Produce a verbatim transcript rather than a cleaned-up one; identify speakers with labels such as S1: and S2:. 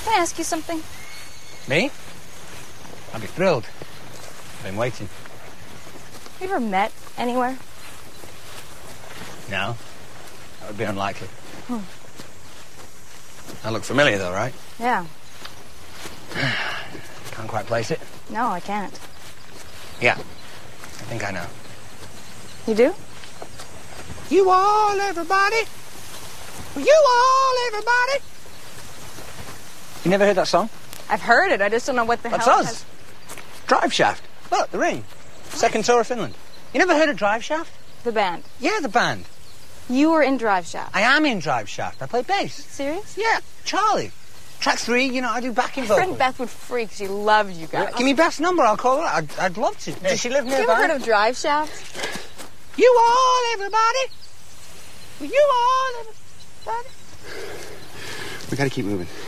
S1: Can I ask you something?
S2: Me? I'd be thrilled. I've been waiting.
S1: Have you ever met anywhere?
S2: No. That would be unlikely.
S1: Hmm.
S2: I look familiar, though, right?
S1: Yeah.
S2: Can't quite place it.
S1: No, I can't.
S2: Yeah. I think I know.
S1: You do?
S2: You all, everybody. You all, everybody. You never heard that song?
S1: I've heard it. I just don't know what the
S2: That's
S1: hell.
S2: us. Drive Shaft. Look, the Ring. Second tour of Finland. You never heard of Drive Shaft?
S1: The band.
S2: Yeah, the band.
S1: You were in Drive Shaft.
S2: I am in Drive Shaft. I play bass.
S1: Serious?
S2: Yeah, Charlie. Track three, you know, I do backing
S1: My
S2: vocals.
S1: friend Beth would freak. She loved you guys.
S2: Yeah, give me Beth's number. I'll call her. I'd, I'd love to. Does she live nearby?
S1: You ever heard of Drive Shaft?
S2: You all, everybody. You all, everybody.
S3: We gotta keep moving.